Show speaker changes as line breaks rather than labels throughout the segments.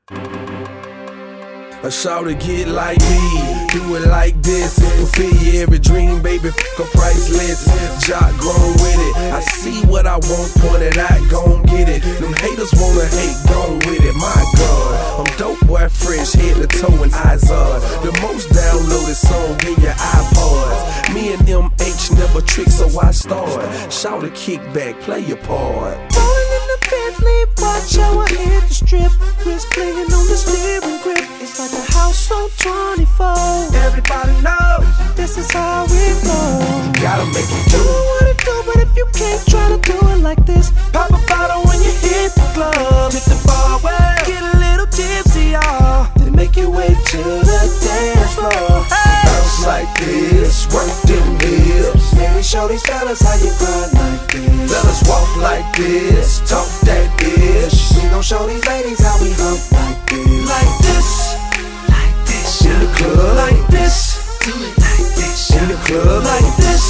A shawty get like me, do it like this. Fulfill your every dream, baby, f*** priceless. Jock grown with it, I see what I want, pointed out, gon' get it. Them haters wanna hate, gone with it, my God. I'm dope boy, fresh, head to toe and eyes on. The most downloaded song in your iPods. Me and MH never trick, so I start. Shawty kick back, play your part.
Rolling in the Bentley, watch how I hit the strip. Wrist playing on the steering grip. It's like a house on 24.
Everybody knows
this is how it goes.
Gotta make it
Do what it do, but if you can't try to do it like this,
pop a bottle when you hit the club. Hit the bar well,
get a little tipsy, y'all.
then make your way to the dance floor. Bounce like this, work them hips.
Maybe show these fellas how you grind like this.
Fellas walk like this, talk that ish.
We gon' show these ladies how we hump like this.
Like this, in the club.
Like this,
Do it like this,
in the club.
like this,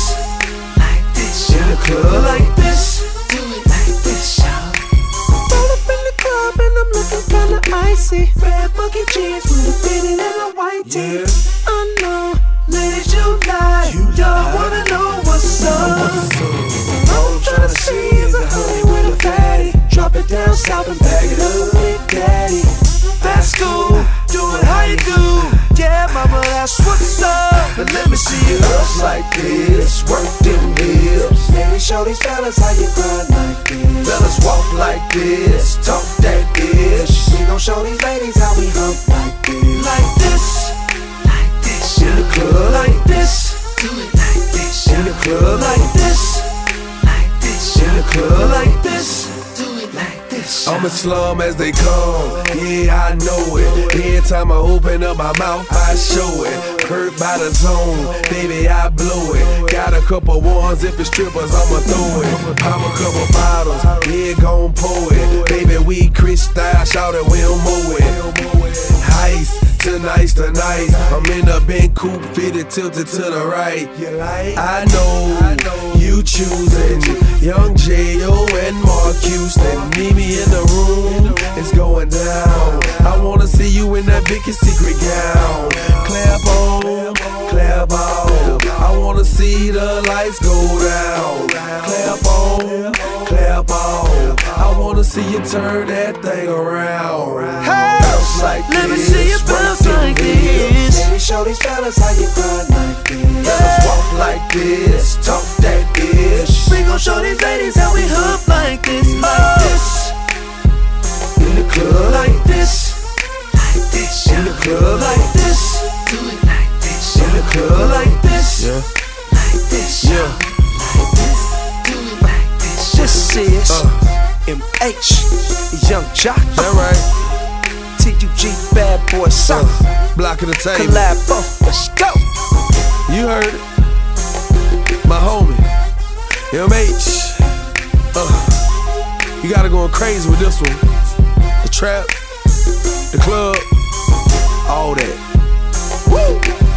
in the club.
like this.
do it like this, y'all.
Roll up in the club and I'm looking kinda icy. Red boogie jeans with a fitted and a white tee.
Yeah.
I know, ladies, you lie. Y'all wanna know what's up. All I'm tryna see is a honey with a fatty. Drop it down south and back it up, Big Daddy. That's cool, do it how you do. Yeah, mama, that's what's up. But let me see you
Girls like this, work them hips.
Maybe show these fellas how you grind like this.
Fellas walk like this, talk that ish.
We gon' show these ladies how we hump like this.
Like this,
Like this,
in
y'all.
the club.
Like this,
Do it like this,
in
y'all.
the club.
like this,
Like this,
in the
y'all.
club.
like this.
Do it like this, y'all.
I'm as slum as they come, yeah, I know it. Every time I open up my mouth, I show it. Hurt by the zone, baby, I blow it. Got a couple ones, if it's strippers, I'ma throw it. Pop a couple bottles, yeah, gon' pour it. Baby, we Chris style, shout it, we don't mow it. Heist, tonight's the night. I'm in a big coupe, fitted, tilted to the right. I know you choosing Young J.O. and Mark Houston. Meet me in the room, it's going down. I wanna see you in that Vicky's Secret gown. Clap on, clap on. I wanna see the lights go down. Clap on, clap on. I wanna see you turn that thing around. Bounce like
Let me
this,
see you
work
bounce
them
like
hips.
this. Maybe show these fellas how you grind like this.
Fellas walk like this, talk that ish.
We gon' show these ladies how we hump like this.
Like this, in the club.
Like this,
Like this,
In the
y'all.
club.
like this,
Do it like this,
In
y'all.
the club.
like this.
Yeah,
Like this, y'all.
yeah.
Do it like this, y'all.
This is MH, Young Jock,
That right.
TUG, Bad Boy South,
Block of the table.
collab, let's go.
You heard it. My homie, MH. You gotta go crazy with this one. The trap, the club, all that. Woo!